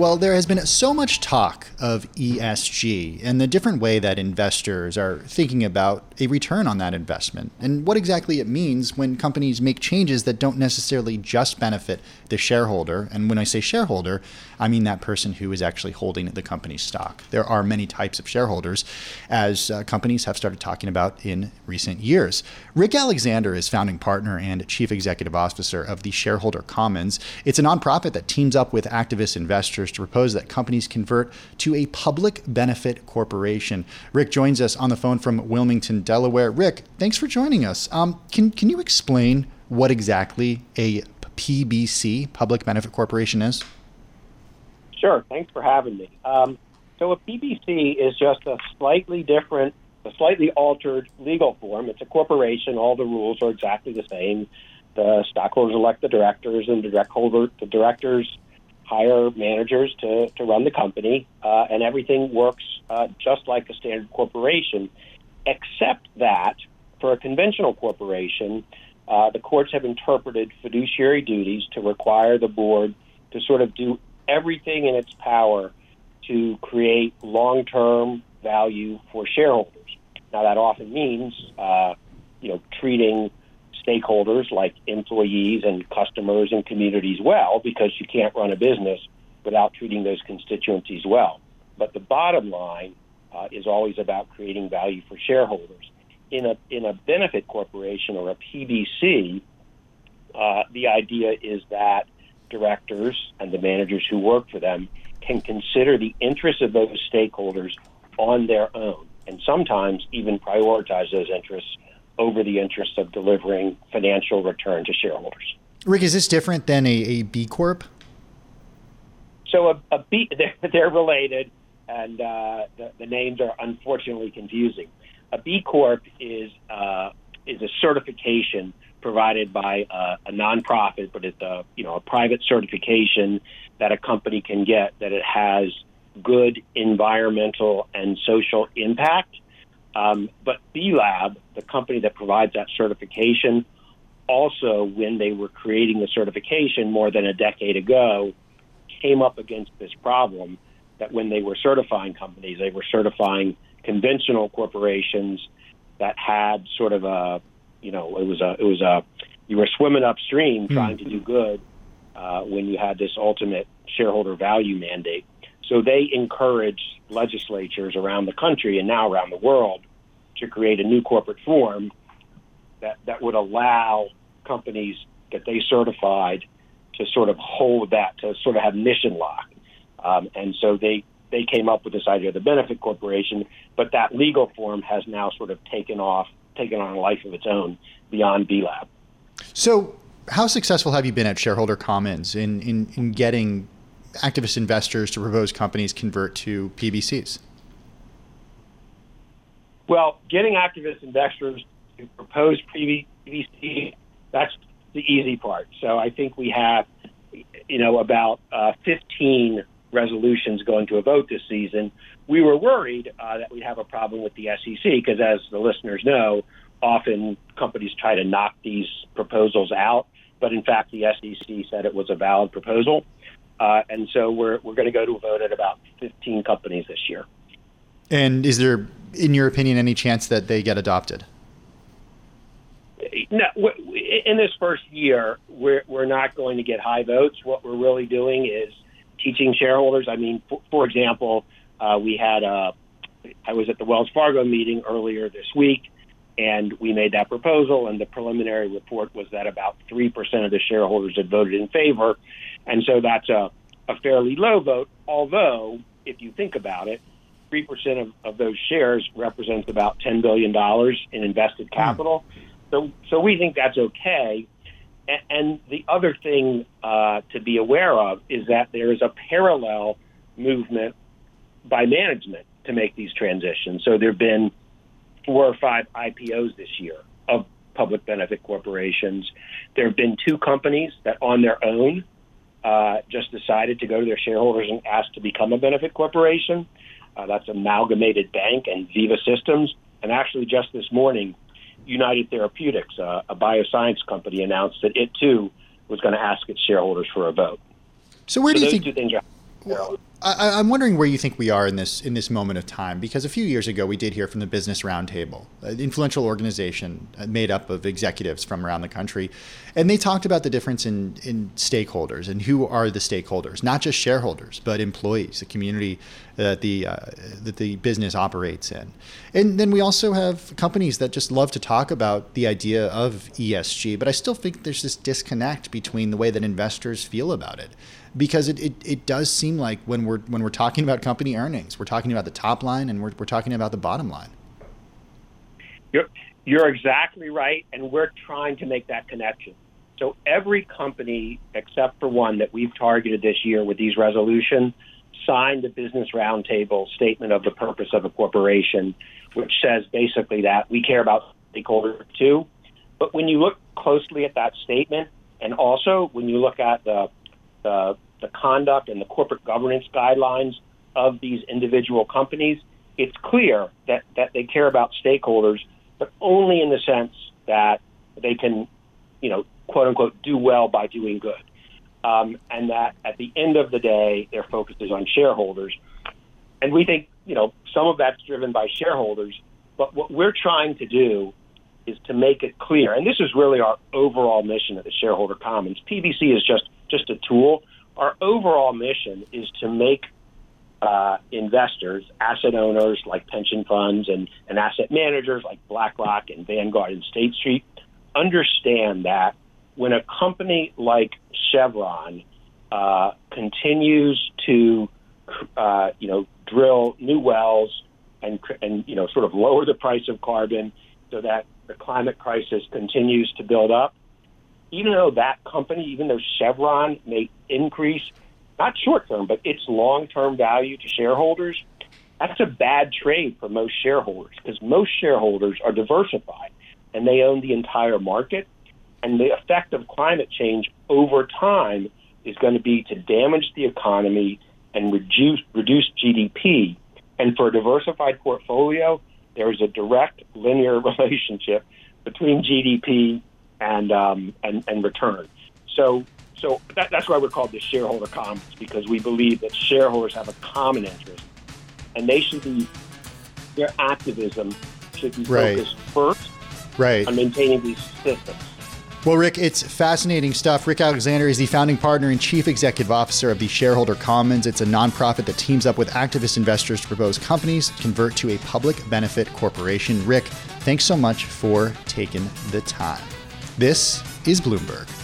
Well, there has been so much talk of ESG and the different way that investors are thinking about a return on that investment and what exactly it means when companies make changes that don't necessarily just benefit the shareholder. And when I say shareholder, I mean that person who is actually holding the company's stock. There are many types of shareholders, as companies have started talking about in recent years. Rick Alexander is founding partner and chief executive officer of the Shareholder Commons. It's a nonprofit that teams up with activist investors to propose that companies convert to a public benefit corporation. Rick joins us on the phone from Wilmington, Delaware. Rick, thanks for joining us. Can you explain what exactly a PBC, public benefit corporation, is? Sure. Thanks for having me. So a PBC is just a slightly altered legal form. It's a corporation. All the rules are exactly the same. The stockholders elect the directors, and the directors hire managers to run the company, and everything works just like a standard corporation, except that for a conventional corporation, the courts have interpreted fiduciary duties to require the board to sort of do everything in its power to create long-term value for shareholders. Now, that often means, treating stakeholders like employees and customers and communities well, because you can't run a business without treating those constituencies well. But the bottom line is always about creating value for shareholders. In a benefit corporation or a PBC, the idea is that directors and the managers who work for them can consider the interests of those stakeholders on their own, and sometimes even prioritize those interests over the interests of delivering financial return to shareholders. Rick, is this different than a B Corp? So they're related, and the names are unfortunately confusing. A B Corp is a certification provided by a nonprofit, but it's a private certification that a company can get that it has good environmental and social impact. But B Lab, the company that provides that certification, also, when they were creating the certification more than a decade ago, came up against this problem that when they were certifying companies, they were certifying conventional corporations that had sort of you were swimming upstream trying to do good when you had this ultimate shareholder value mandate. So they encouraged legislatures around the country and now around the world to create a new corporate form that would allow companies that they certified to sort of hold that, to sort of have mission lock. And so they came up with this idea of the benefit corporation, but that legal form has now sort of taken on a life of its own beyond B Lab. So how successful have you been at Shareholder Commons in getting activist investors to propose companies convert to PBCs? Well, getting activist investors to propose PBC, that's the easy part. So I think we have, about 15 resolutions going to a vote this season. We were worried that we'd have a problem with the SEC because, as the listeners know, often companies try to knock these proposals out. But in fact, the SEC said it was a valid proposal. And so we're going to go to a vote at about 15 companies this year. And is there, in your opinion, any chance that they get adopted? No, in this first year, we're not going to get high votes. What we're really doing is teaching shareholders. I mean, for example, I was at the Wells Fargo meeting earlier this week, and we made that proposal, and the preliminary report was that about 3% of the shareholders had voted in favor. And so that's a fairly low vote, although if you think about it, 3% of those shares represents about $10 billion in invested capital. So we think that's okay. And the other thing to be aware of is that there is a parallel movement by management to make these transitions. So there have been 4 or 5 IPOs this year of public benefit corporations. There have been 2 companies that on their own just decided to go to their shareholders and ask to become a benefit corporation. That's Amalgamated Bank and Viva Systems. And actually just this morning, United Therapeutics, a bioscience company, announced that it too was going to ask its shareholders for a vote. So where do you think? Two things are. I'm wondering where you think we are in this moment of time, because a few years ago we did hear from the Business Roundtable, an influential organization made up of executives from around the country, and they talked about the difference in stakeholders and who are the stakeholders, not just shareholders, but employees, the community that the business operates in. And then we also have companies that just love to talk about the idea of ESG, but I still think there's this disconnect between the way that investors feel about it. Because it does seem like when we're talking about company earnings, we're talking about the top line and we're talking about the bottom line. You're exactly right, and we're trying to make that connection. So every company except for one that we've targeted this year with these resolutions signed the Business Roundtable statement of the purpose of a corporation, which says basically that we care about stakeholders too. But when you look closely at that statement, and also when you look at the conduct and the corporate governance guidelines of these individual companies, it's clear that they care about stakeholders, but only in the sense that they can, quote unquote, do well by doing good. And that at the end of the day, their focus is on shareholders. And we think, some of that's driven by shareholders, but what we're trying to do is to make it clear, and this is really our overall mission at the Shareholder Commons. PBC is just a tool. Our overall mission is to make investors, asset owners like pension funds and asset managers like BlackRock and Vanguard and State Street understand that when a company like Chevron continues to drill new wells and sort of lower the price of carbon so that the climate crisis continues to build up, even though that company, even though Chevron may increase, not short-term, but its long-term value to shareholders, that's a bad trade for most shareholders because most shareholders are diversified and they own the entire market. And the effect of climate change over time is going to be to damage the economy and reduce GDP. And for a diversified portfolio, there is a direct linear relationship between GDP and return. So that's why we're called the Shareholder Commons, because we believe that shareholders have a common interest, and their activism should be focused first on maintaining these systems. Well, Rick, it's fascinating stuff. Rick Alexander is the founding partner and chief executive officer of the Shareholder Commons. It's a nonprofit that teams up with activist investors to propose companies convert to a public benefit corporation. Rick, thanks so much for taking the time. This is Bloomberg.